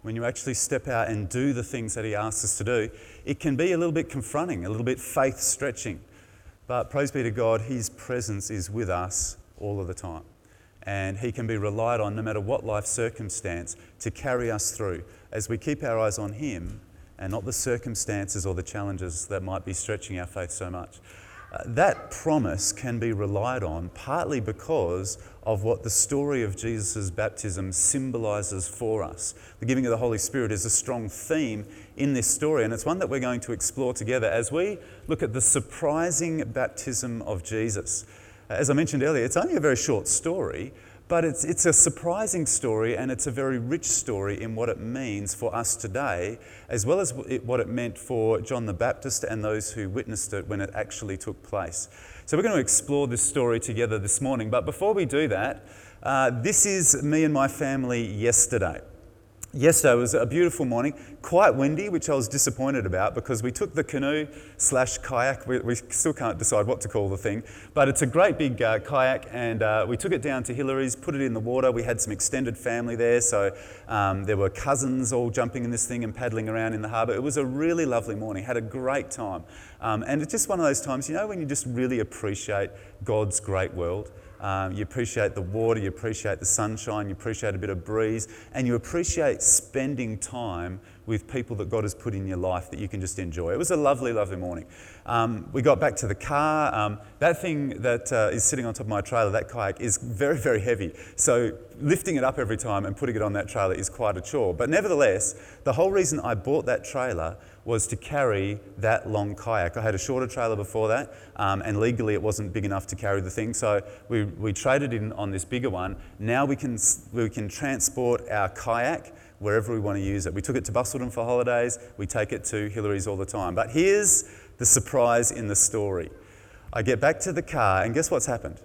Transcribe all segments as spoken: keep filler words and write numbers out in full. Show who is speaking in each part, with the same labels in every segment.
Speaker 1: when you actually step out and do the things that he asks us to do, it can be a little bit confronting, a little bit faith stretching. But praise be to God, his presence is with us all of the time. And he can be relied on no matter what life circumstance to carry us through as we keep our eyes on him and not the circumstances or the challenges that might be stretching our faith so much. Uh, that promise can be relied on partly because of what the story of Jesus' baptism symbolises for us. The giving of the Holy Spirit is a strong theme in this story, and it's one that we're going to explore together as we look at the surprising baptism of Jesus. As I mentioned earlier, it's only a very short story, but it's, it's a surprising story, and it's a very rich story in what it means for us today, as well as what it meant for John the Baptist and those who witnessed it when it actually took place. So we're going to explore this story together this morning, but before we do that, uh, this is me and my family yesterday. Yesterday was a beautiful morning, quite windy, which I was disappointed about because we took the canoe slash kayak. We, we still can't decide what to call the thing, but it's a great big uh, kayak, and uh, we took it down to Hillary's, put it in the water. We had some extended family there, so um, there were cousins all jumping in this thing and paddling around in the harbour. It was a really lovely morning, had a great time. Um, and it's just one of those times, you know, when you just really appreciate God's great world. Um, you appreciate the water, you appreciate the sunshine, you appreciate a bit of breeze, and you appreciate spending time with people that God has put in your life that you can just enjoy. It was a lovely, lovely morning. Um, we got back to the car. Um, that thing that uh, is sitting on top of my trailer, that kayak, is very, very heavy. So lifting it up every time and putting it on that trailer is quite a chore. But nevertheless, the whole reason I bought that trailer was to carry that long kayak. I had a shorter trailer before that, um, and legally it wasn't big enough to carry the thing, so we, we traded in on this bigger one. Now we can, we can transport our kayak wherever we want to use it. We took it to Busselton for holidays, we take it to Hillary's all the time. But here's the surprise in the story. I get back to the car, and guess what's happened?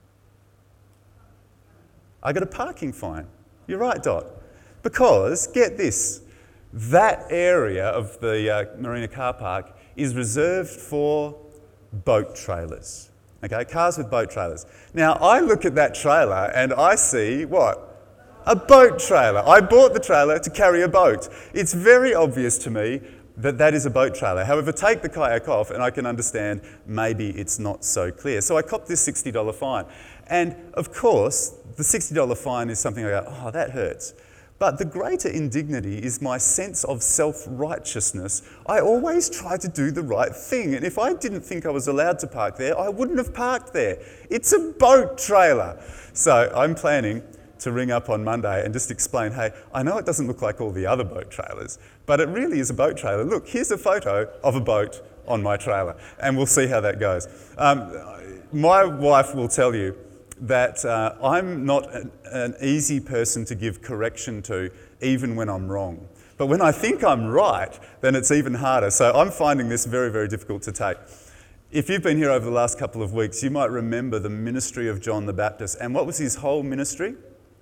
Speaker 1: I got a parking fine. You're right, Dot. Because, get this, that area of the uh, Marina car park is reserved for boat trailers. Okay, cars with boat trailers. Now, I look at that trailer and I see what? A boat trailer. I bought the trailer to carry a boat. It's very obvious to me that that is a boat trailer. However, take the kayak off and I can understand maybe it's not so clear. So I copped this sixty dollars fine. And of course, the sixty dollars fine is something I go, oh, that hurts. But the greater indignity is my sense of self-righteousness. I always try to do the right thing, and if I didn't think I was allowed to park there, I wouldn't have parked there. It's a boat trailer. So I'm planning to ring up on Monday and just explain, hey, I know it doesn't look like all the other boat trailers, but it really is a boat trailer. Look, here's a photo of a boat on my trailer, and we'll see how that goes. Um, my wife will tell you that uh, I'm not an, an easy person to give correction to, even when I'm wrong. But when I think I'm right, then it's even harder. So I'm finding this very, very difficult to take. If you've been here over the last couple of weeks, you might remember the ministry of John the Baptist. And what was his whole ministry?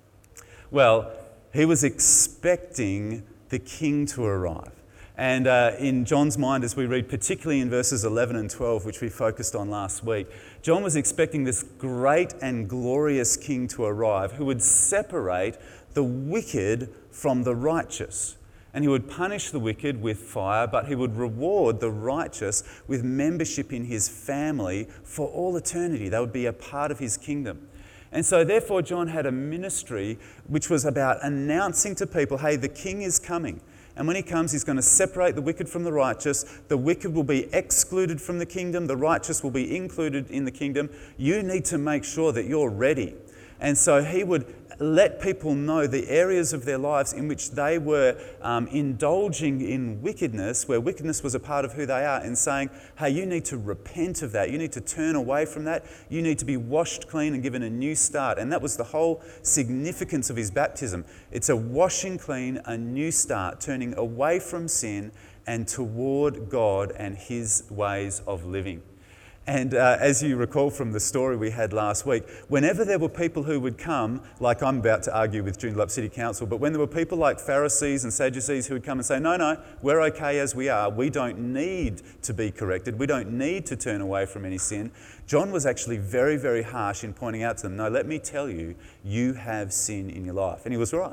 Speaker 1: Well, he was expecting the king to arrive. And uh, in John's mind, as we read, particularly in verses eleven and twelve, which we focused on last week, John was expecting this great and glorious king to arrive who would separate the wicked from the righteous. And he would punish the wicked with fire, but he would reward the righteous with membership in his family for all eternity. They would be a part of his kingdom. And so therefore John had a ministry which was about announcing to people, hey, the king is coming. And when he comes, he's going to separate the wicked from the righteous. The wicked will be excluded from the kingdom. The righteous will be included in the kingdom. You need to make sure that you're ready. And so he would let people know the areas of their lives in which they were um, indulging in wickedness, where wickedness was a part of who they are, and saying, hey, you need to repent of that. You need to turn away from that. You need to be washed clean and given a new start. And that was the whole significance of his baptism. It's a washing clean, a new start, turning away from sin and toward God and his ways of living. And uh, as you recall from the story we had last week, whenever there were people who would come, like I'm about to argue with Joondalup City Council, but when there were people like Pharisees and Sadducees who would come and say, no, no, we're okay as we are. We don't need to be corrected. We don't need to turn away from any sin. John was actually very, very harsh in pointing out to them, no, let me tell you, you have sin in your life. And he was right.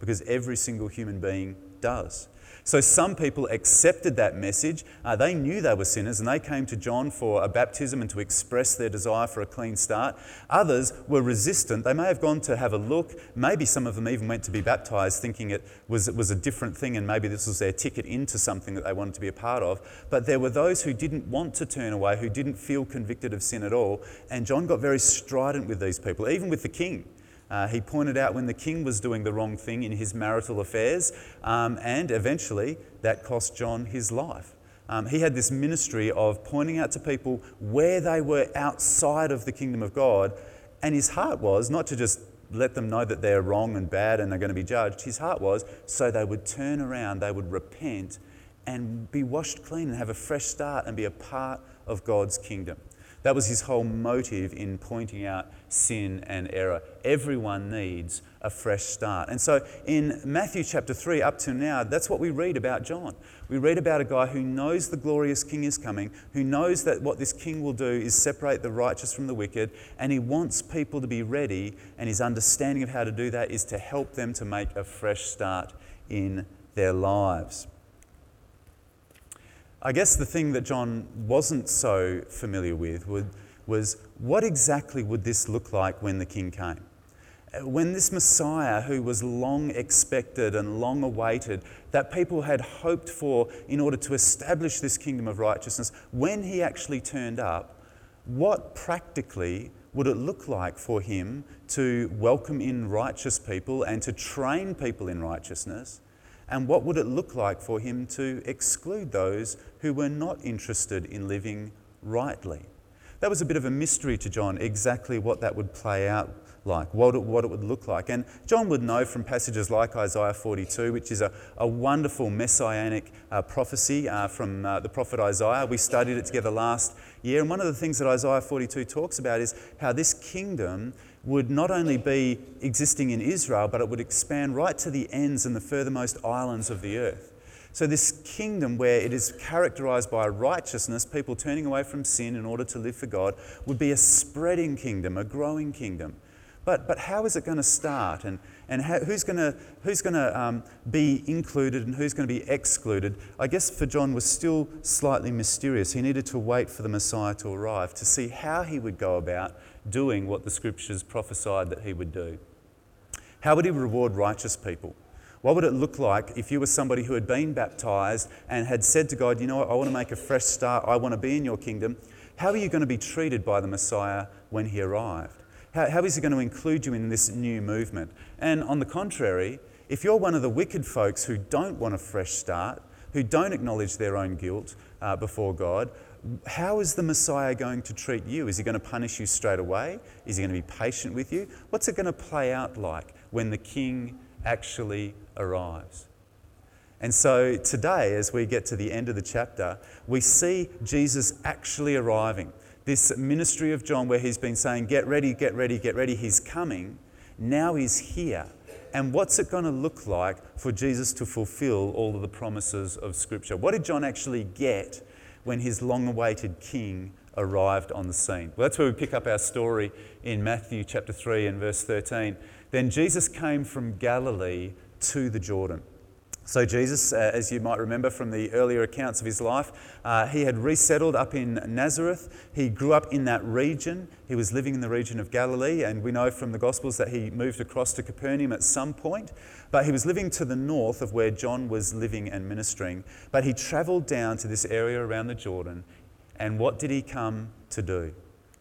Speaker 1: because every single human being does. So some people accepted that message. Uh, they knew they were sinners and they came to John for a baptism and to express their desire for a clean start. Others were resistant. They may have gone to have a look. Maybe some of them even went to be baptised thinking it was, it was a different thing and maybe this was their ticket into something that they wanted to be a part of. But there were those who didn't want to turn away, who didn't feel convicted of sin at all. And John got very strident with these people, even with the king. Uh, he pointed out when the king was doing the wrong thing in his marital affairs, um, and eventually that cost John his life. Um, he had this ministry of pointing out to people where they were outside of the kingdom of God, and his heart was not to just let them know that they're wrong and bad and they're going to be judged. His heart was so they would turn around, they would repent and be washed clean and have a fresh start and be a part of God's kingdom. That was his whole motive in pointing out sin and error. Everyone needs a fresh start. And so in Matthew chapter three up to now, that's what we read about John. We read about a guy who knows the glorious king is coming, who knows that what this king will do is separate the righteous from the wicked, and he wants people to be ready, and his understanding of how to do that is to help them to make a fresh start in their lives. I guess the thing that John wasn't so familiar with would, was what exactly would this look like when the king came? When this Messiah, who was long expected and long awaited, that people had hoped for in order to establish this kingdom of righteousness, when he actually turned up, what practically would it look like for him to welcome in righteous people and to train people in righteousness? And what would it look like for him to exclude those who were not interested in living rightly? That was a bit of a mystery to John, exactly what that would play out like, what it, what it would look like. And John would know from passages like Isaiah forty-two, which is a, a wonderful messianic uh, prophecy uh, from uh, the prophet Isaiah. We studied it together last year. And one of the things that Isaiah forty-two talks about is how this kingdom would not only be existing in Israel, but it would expand right to the ends and the furthermost islands of the earth. So this kingdom, where it is characterised by righteousness, people turning away from sin in order to live for God, would be a spreading kingdom, a growing kingdom. But but how is it going to start? And and how, who's going to who's going to um, be included and who's going to be excluded? I guess for John was still slightly mysterious. He needed to wait for the Messiah to arrive to see how he would go about doing what the scriptures prophesied that he would do. How would he reward righteous people? What would it look like if you were somebody who had been baptised and had said to God, you know what, I want to make a fresh start, I want to be in your kingdom? How are you going to be treated by the Messiah when he arrived? How, how is he going to include you in this new movement? And on the contrary, if you're one of the wicked folks who don't want a fresh start, who don't acknowledge their own guilt uh, before God, how is the Messiah going to treat you? Is he going to punish you straight away? Is he going to be patient with you? What's it going to play out like when the King actually arrives? And so today, as we get to the end of the chapter, we see Jesus actually arriving. This ministry of John where he's been saying, get ready, get ready, get ready, he's coming. Now he's here. And what's it going to look like for Jesus to fulfill all of the promises of Scripture? What did John actually get when his long-awaited King arrived on the scene? Well, that's where we pick up our story in Matthew chapter three and verse thirteen. Then Jesus came from Galilee to the Jordan. So Jesus, uh, as you might remember from the earlier accounts of his life, uh, he had resettled up in Nazareth. He grew up in that region. He was living in the region of Galilee, and we know from the Gospels that he moved across to Capernaum at some point. But he was living to the north of where John was living and ministering. But he travelled down to this area around the Jordan, and what did he come to do?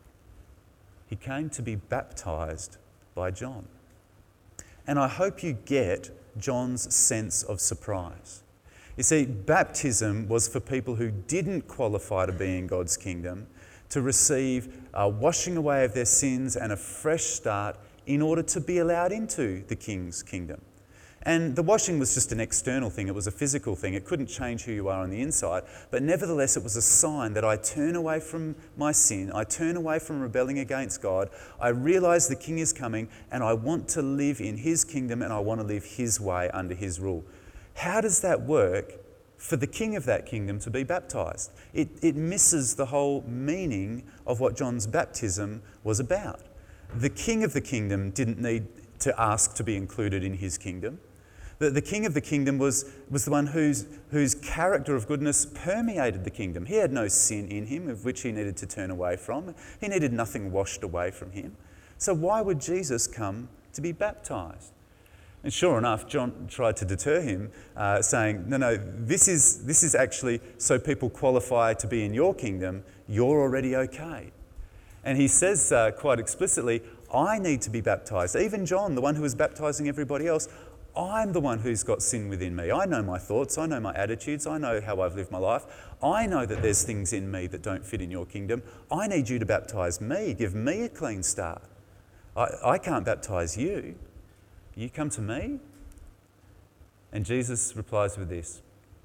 Speaker 1: He came to be baptised by John. And I hope you get John's sense of surprise. You see, baptism was for people who didn't qualify to be in God's kingdom, to receive a washing away of their sins and a fresh start in order to be allowed into the King's kingdom. And the washing was just an external thing. It was a physical thing. It couldn't change who you are on the inside. But nevertheless, it was a sign that I turn away from my sin. I turn away from rebelling against God. I realise the King is coming and I want to live in his kingdom and I want to live his way under his rule. How does that work for the king of that kingdom to be baptised? It, it misses the whole meaning of what John's baptism was about. The king of the kingdom didn't need to ask to be included in his kingdom. The, the king of the kingdom was, was the one whose, whose character of goodness permeated the kingdom. He had no sin in him of which he needed to turn away from. He needed nothing washed away from him. So why would Jesus come to be baptised? And sure enough, John tried to deter him, uh, saying, no, no, this is, this is actually so people qualify to be in your kingdom. You're already okay. And he says uh, quite explicitly, I need to be baptised. Even John, the one who was baptising everybody else, I'm the one who's got sin within me. I know my thoughts, I know my attitudes, I know how I've lived my life. I know that there's things in me that don't fit in your kingdom. I need you to baptise me, give me a clean start. I, I can't baptise you. You come to me? And Jesus replies with this,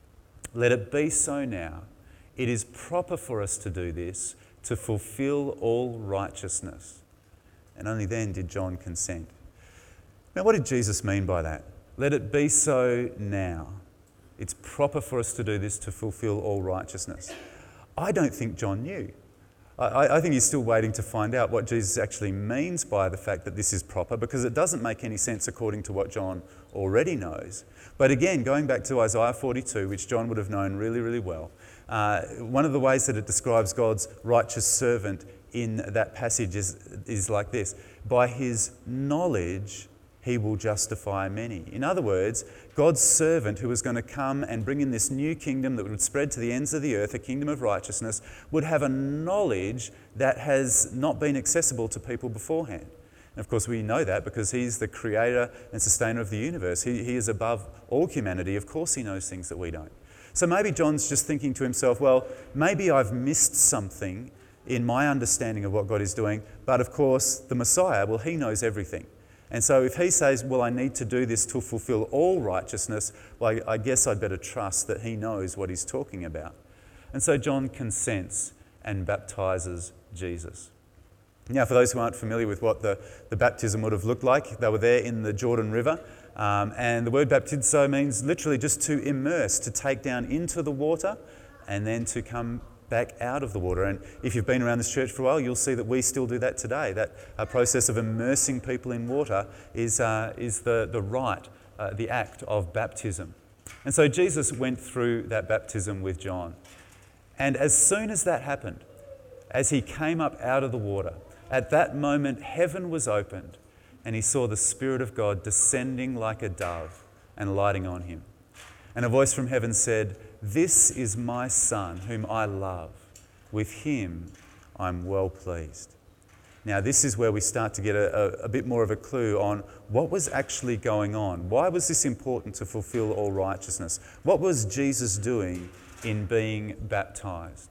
Speaker 1: let it be so now. It is proper for us to do this, to fulfil all righteousness. And only then did John consent. Now, what did Jesus mean by that? Let it be so now. It's proper for us to do this to fulfill all righteousness. I don't think John knew. I, I think he's still waiting to find out what Jesus actually means by the fact that this is proper, because it doesn't make any sense according to what John already knows. But again, going back to Isaiah forty-two, which John would have known really, really well, uh, one of the ways that it describes God's righteous servant in that passage is, is like this. By his knowledge, he will justify many. In other words, God's servant who was going to come and bring in this new kingdom that would spread to the ends of the earth, a kingdom of righteousness, would have a knowledge that has not been accessible to people beforehand. And of course, we know that because he's the creator and sustainer of the universe. He, he is above all humanity. Of course, he knows things that we don't. So maybe John's just thinking to himself, well, maybe I've missed something in my understanding of what God is doing. But of course, the Messiah, well, he knows everything. And so if he says, well, I need to do this to fulfill all righteousness, well, I guess I'd better trust that he knows what he's talking about. And so John consents and baptises Jesus. Now, for those who aren't familiar with what the, the baptism would have looked like, they were there in the Jordan River. Um, and the word baptizo means literally just to immerse, to take down into the water and then to come back out of the water. And if you've been around this church for a while, you'll see that we still do that today. That uh, process of immersing people in water is, uh, is the, the rite, uh, the act of baptism. And so Jesus went through that baptism with John. And as soon as that happened, as he came up out of the water, at that moment heaven was opened and he saw the Spirit of God descending like a dove and lighting on him. And a voice from heaven said, "This is my Son, whom I love. With him I'm well pleased." Now, this is where we start to get a, a, a bit more of a clue on what was actually going on. Why was this important to fulfill all righteousness? What was Jesus doing in being baptized?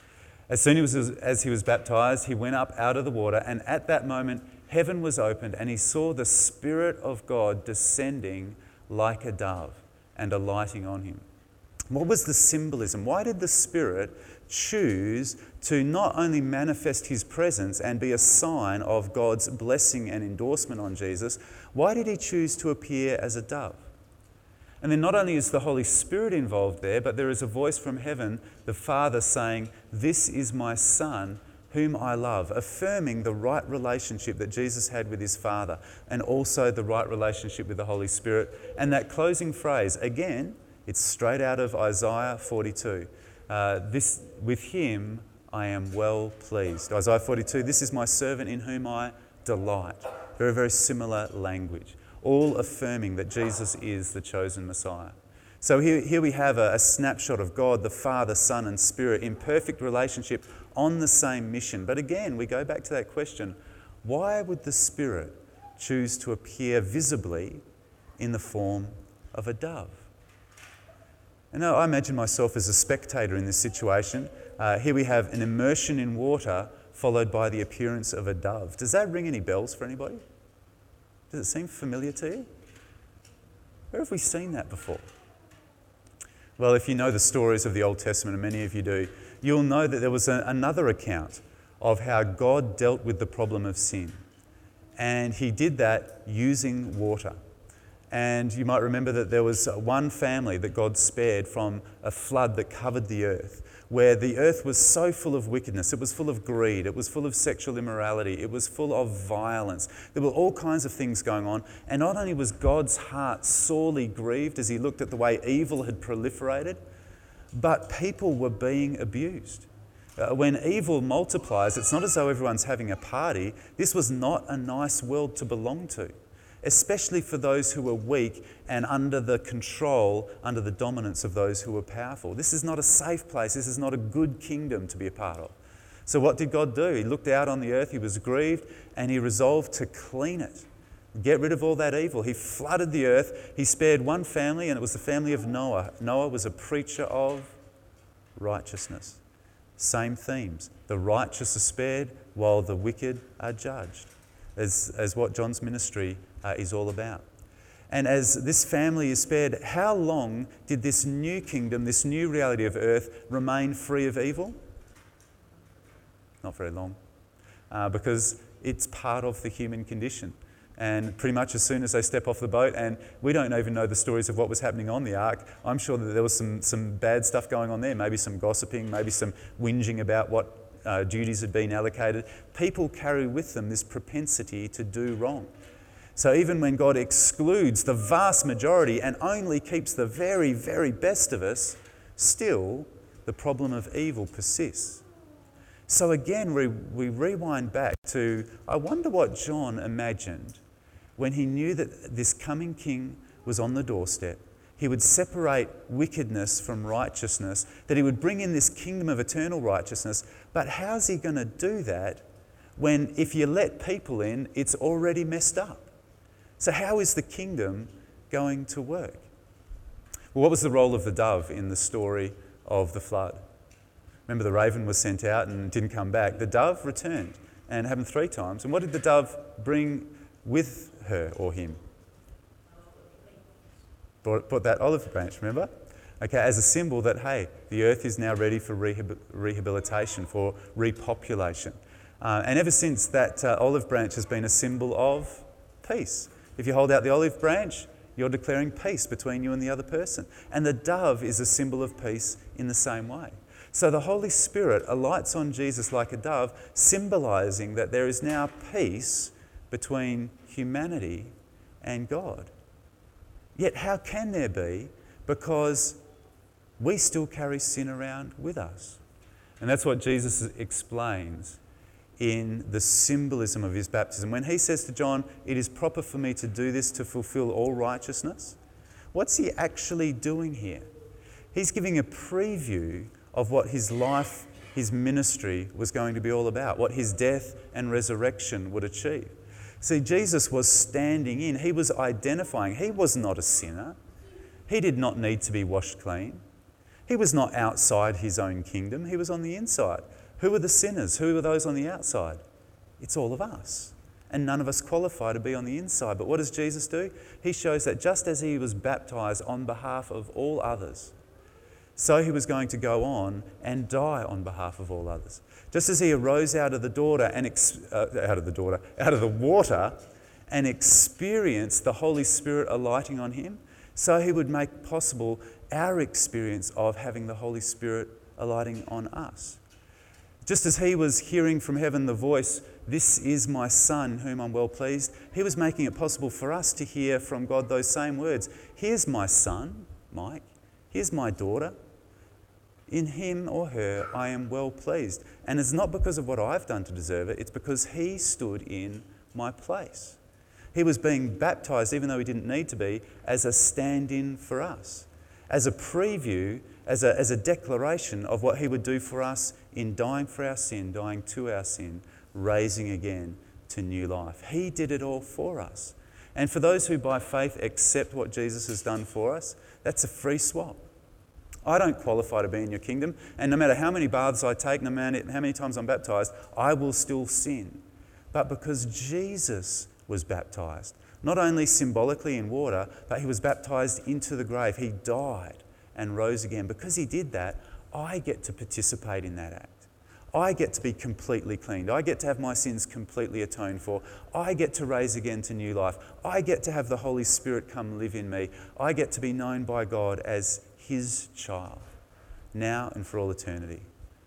Speaker 1: As soon as, as he was baptized, he went up out of the water, and at that moment, heaven was opened, and he saw the Spirit of God descending like a dove and alighting on him. What was the symbolism? Why did the Spirit choose to not only manifest his presence and be a sign of God's blessing and endorsement on Jesus, why did he choose to appear as a dove? And then not only is the Holy Spirit involved there, but there is a voice from heaven, the Father saying, "This is my Son, whom I love," affirming the right relationship that Jesus had with his Father and also the right relationship with the Holy Spirit. And that closing phrase, again, it's straight out of Isaiah forty-two. Uh, this, with him I am well pleased. Isaiah forty-two, "This is my servant in whom I delight." Very, very similar language, all affirming that Jesus is the chosen Messiah. So here, here we have a, a snapshot of God, the Father, Son and Spirit in perfect relationship on the same mission. But again, we go back to that question, why would the Spirit choose to appear visibly in the form of a dove? And I imagine myself as a spectator in this situation. Uh, here we have an immersion in water followed by the appearance of a dove. Does that ring any bells for anybody? Does it seem familiar to you? Where have we seen that before? Well, if you know the stories of the Old Testament, and many of you do, you'll know that there was a, another account of how God dealt with the problem of sin. And he did that using water. And you might remember that there was one family that God spared from a flood that covered the earth, where the earth was so full of wickedness. It was full of greed. It was full of sexual immorality. It was full of violence. There were all kinds of things going on. And not only was God's heart sorely grieved as he looked at the way evil had proliferated, but people were being abused. Uh, when evil multiplies, it's not as though everyone's having a party. This was not a nice world to belong to, especially for those who were weak and under the control, under the dominance of those who were powerful. This is not a safe place. This is not a good kingdom to be a part of. So what did God do? He looked out on the earth, he was grieved, and he resolved to clean it, get rid of all that evil. He flooded the earth. He spared one family, and it was the family of Noah. Noah was a preacher of righteousness. Same themes. The righteous are spared while the wicked are judged, as, as what John's ministry uh, is all about. And as this family is spared, how long did this new kingdom, this new reality of earth, remain free of evil? Not very long, uh, because it's part of the human condition. And pretty much as soon as they step off the boat, and we don't even know the stories of what was happening on the ark, I'm sure that there was some, some bad stuff going on there, maybe some gossiping, maybe some whinging about what uh, duties had been allocated. People carry with them this propensity to do wrong. So even when God excludes the vast majority and only keeps the very, very best of us, still the problem of evil persists. So again, we, we rewind back to, I wonder what John imagined when he knew that this coming king was on the doorstep. He would separate wickedness from righteousness, that he would bring in this kingdom of eternal righteousness. But how's he going to do that when, if you let people in, it's already messed up? So how is the kingdom going to work? Well, what was the role of the dove in the story of the flood? Remember, the raven was sent out and didn't come back. The dove returned, and it happened three times. And what did the dove bring with her or him? Brought, brought that olive branch, remember? Okay, as a symbol that, hey, the earth is now ready for rehab- rehabilitation, for repopulation. Uh, and ever since, that uh, olive branch has been a symbol of peace. If you hold out the olive branch, you're declaring peace between you and the other person. And the dove is a symbol of peace in the same way. So the Holy Spirit alights on Jesus like a dove, symbolising that there is now peace between humanity and God. Yet how can there be? Because we still carry sin around with us. And that's what Jesus explains in the symbolism of his baptism. When he says to John, "It is proper for me to do this to fulfill all righteousness," what's he actually doing here? He's giving a preview of what his life, his ministry was going to be all about, what his death and resurrection would achieve. See, Jesus was standing in, he was identifying, he was not a sinner. He did not need to be washed clean. He was not outside his own kingdom, he was on the inside. Who are the sinners? Who are those on the outside? It's all of us. And none of us qualify to be on the inside. But what does Jesus do? He shows that just as he was baptised on behalf of all others, so he was going to go on and die on behalf of all others. Just as he arose out of the daughter and ex- uh, out of the daughter, out of the water, and experienced the Holy Spirit alighting on him, so he would make possible our experience of having the Holy Spirit alighting on us. Just as he was hearing from heaven the voice, "This is my Son, whom I'm well pleased," he was making it possible for us to hear from God those same words. "Here's my son, Mike. Here's my daughter. In him or her I am well pleased." And it's not because of what I've done to deserve it, it's because he stood in my place. He was being baptised, even though he didn't need to be, as a stand-in for us, as a preview, as a, as a declaration of what he would do for us in dying for our sin, dying to our sin, raising again to new life. He did it all for us. And for those who by faith accept what Jesus has done for us, that's a free swap. I don't qualify to be in your kingdom, and no matter how many baths I take, no matter how many times I'm baptised, I will still sin. But because Jesus was baptised, not only symbolically in water, but he was baptised into the grave. He died and rose again. Because he did that, I get to participate in that act. I get to be completely cleaned. I get to have my sins completely atoned for. I get to raise again to new life. I get to have the Holy Spirit come live in me. I get to be known by God as his child, now and for all eternity.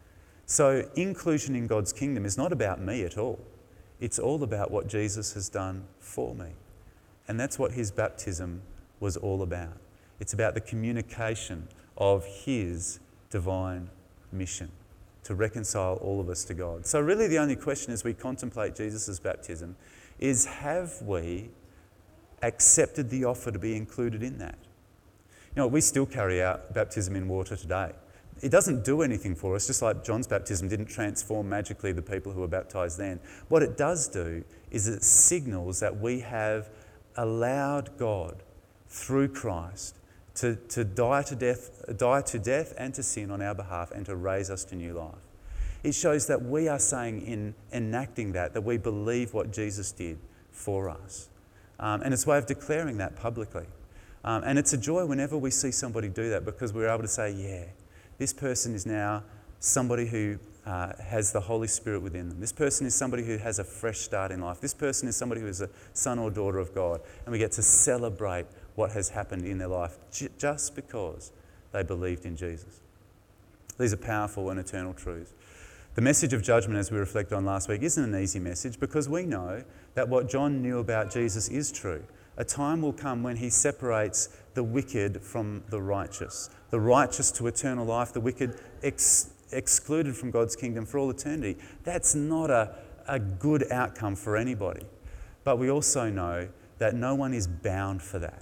Speaker 1: So inclusion in God's kingdom is not about me at all. It's all about what Jesus has done for me. And that's what his baptism was all about. It's about the communication of his divine mission to reconcile all of us to God. So really the only question as we contemplate Jesus' baptism is, have we accepted the offer to be included in that? You know, we still carry out baptism in water today. It doesn't do anything for us, just like John's baptism didn't transform magically the people who were baptised then. What it does do is it signals that we have allowed God, through Christ, to, to die to death, die to death and to sin on our behalf, and to raise us to new life. It shows that we are saying in enacting that, that we believe what Jesus did for us. Um, and it's a way of declaring that publicly. Um, and it's a joy whenever we see somebody do that, because we're able to say, yeah, this person is now somebody who uh, has the Holy Spirit within them. This person is somebody who has a fresh start in life. This person is somebody who is a son or daughter of God. And we get to celebrate what has happened in their life j- just because they believed in Jesus. These are powerful and eternal truths. The message of judgment, as we reflected on last week, isn't an easy message, because we know that what John knew about Jesus is true. A time will come when he separates the wicked from the righteous, the righteous to eternal life, the wicked ex- excluded from God's kingdom for all eternity. That's not a, a good outcome for anybody. But we also know that no one is bound for that.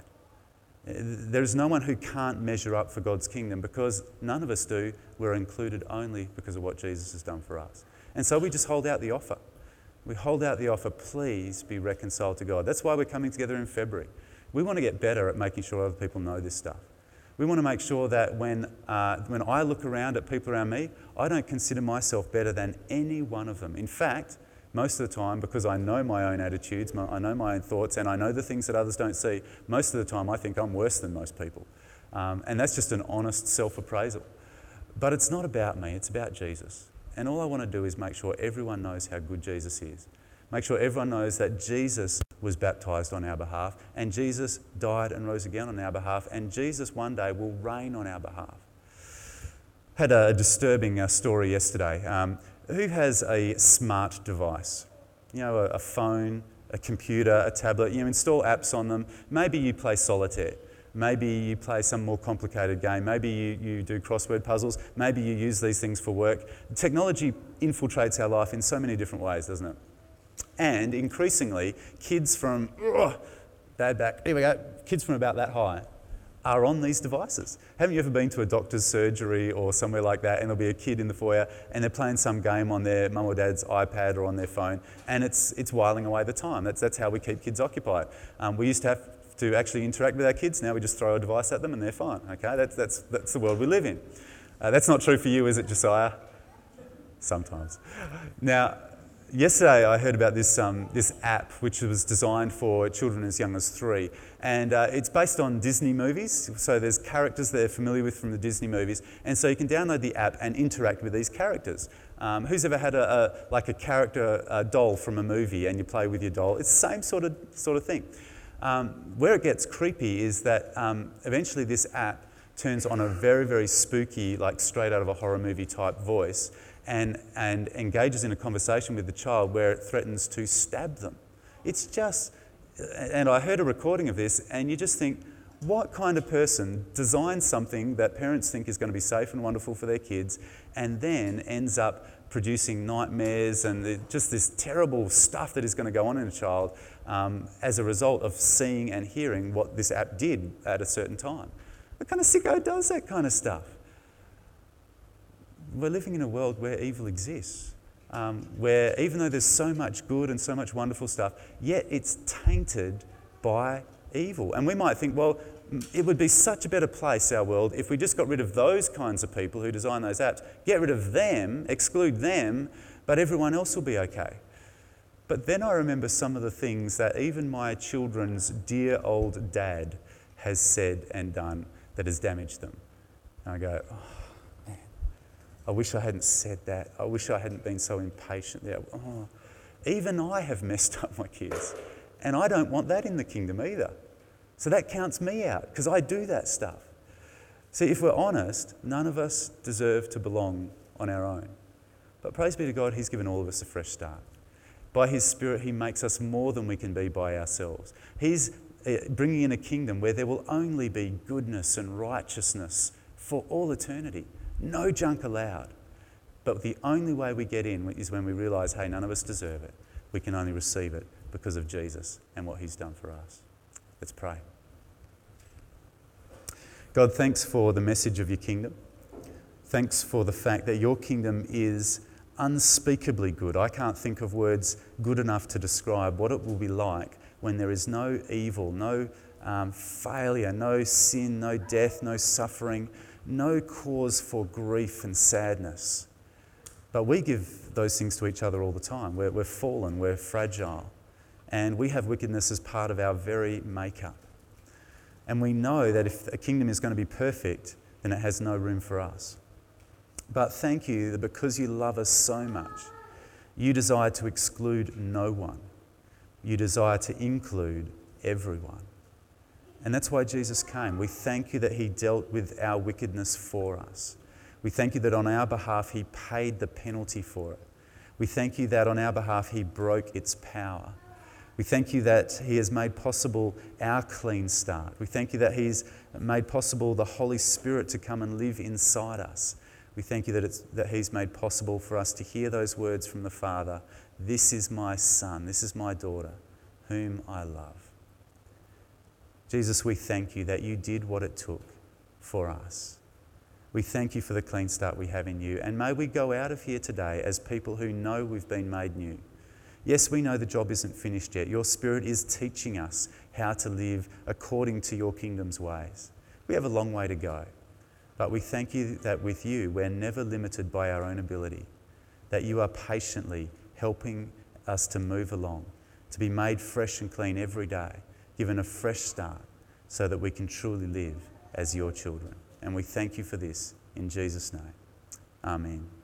Speaker 1: There is no one who can't measure up for God's kingdom, because none of us do. We're included only because of what Jesus has done for us. And so we just hold out the offer. We hold out the offer, please be reconciled to God. That's why we're coming together in February. We want to get better at making sure other people know this stuff. We want to make sure that when, uh, when I look around at people around me, I don't consider myself better than any one of them. In fact, most of the time, because I know my own attitudes, I know my own thoughts, and I know the things that others don't see, most of the time I think I'm worse than most people. Um, and that's just an honest self-appraisal. But it's not about me, it's about Jesus. And all I want to do is make sure everyone knows how good Jesus is. Make sure everyone knows that Jesus was baptised on our behalf, and Jesus died and rose again on our behalf, and Jesus one day will reign on our behalf. Had a disturbing uh, story yesterday. Um, who has a smart device? You know, a, a phone, a computer, a tablet. You install apps on them. Maybe you play solitaire. Maybe you play some more complicated game. Maybe you, you do crossword puzzles. Maybe you use these things for work. Technology infiltrates our life in so many different ways, doesn't it? And increasingly, kids from, ugh, bad back, here we go, kids from about that high are on these devices. Haven't you ever been to a doctor's surgery or somewhere like that, and there'll be a kid in the foyer and they're playing some game on their mum or dad's iPad or on their phone, and it's it's whiling away the time. That's that's how we keep kids occupied. Um, we used to have to actually interact with our kids. Now we just throw a device at them and they're fine. Okay, that's that's that's the world we live in. Uh, that's not true for you, is it, Josiah? Sometimes. Now, yesterday I heard about this um, this app which was designed for children as young as three, and uh, it's based on Disney movies. So there's characters they're familiar with from the Disney movies, and so you can download the app and interact with these characters. Um, who's ever had a, a like a character a doll from a movie and you play with your doll? It's the same sort of sort of thing. Um, where it gets creepy is that um, eventually this app turns on a very very spooky, like straight out of a horror movie type voice. And, and engages in a conversation with the child where it threatens to stab them. It's just, and I heard a recording of this, and you just think, what kind of person designs something that parents think is going to be safe and wonderful for their kids, and then ends up producing nightmares and the, just this terrible stuff that is going to go on in a child um, as a result of seeing and hearing what this app did at a certain time. What kind of sicko does that kind of stuff? We're living in a world where evil exists, um, where even though there's so much good and so much wonderful stuff, yet it's tainted by evil. And we might think, well, it would be such a better place, our world, if we just got rid of those kinds of people who design those apps, get rid of them, exclude them, but everyone else will be okay. But then I remember some of the things that even my children's dear old dad has said and done that has damaged them. And I go, oh, I wish I hadn't said that. I wish I hadn't been so impatient there. Oh, even I have messed up my kids. And I don't want that in the kingdom either. So that counts me out because I do that stuff. See, if we're honest, none of us deserve to belong on our own. But praise be to God, he's given all of us a fresh start. By his Spirit, he makes us more than we can be by ourselves. He's bringing in a kingdom where there will only be goodness and righteousness for all eternity. No junk allowed. But the only way we get in is when we realise, hey, none of us deserve it. We can only receive it because of Jesus and what he's done for us. Let's pray. God, thanks for the message of your kingdom. Thanks for the fact that your kingdom is unspeakably good. I can't think of words good enough to describe what it will be like when there is no evil, no um, failure, no sin, no death, no suffering, no cause for grief and sadness. But we give those things to each other all the time. We're, we're fallen, we're fragile, and we have wickedness as part of our very makeup. And we know that if a kingdom is going to be perfect, then it has no room for us. But thank you that because you love us so much, you desire to exclude no one. You desire to include everyone. And that's why Jesus came. We thank you that he dealt with our wickedness for us. We thank you that on our behalf he paid the penalty for it. We thank you that on our behalf he broke its power. We thank you that he has made possible our clean start. We thank you that he's made possible the Holy Spirit to come and live inside us. We thank you that, it's, that he's made possible for us to hear those words from the Father. This is my son, this is my daughter, whom I love. Jesus, we thank you that you did what it took for us. We thank you for the clean start we have in you. And may we go out of here today as people who know we've been made new. Yes, we know the job isn't finished yet. Your Spirit is teaching us how to live according to your kingdom's ways. We have a long way to go. But we thank you that with you, we're never limited by our own ability, that you are patiently helping us to move along, to be made fresh and clean every day, given a fresh start so that we can truly live as your children. And we thank you for this in Jesus' name. Amen.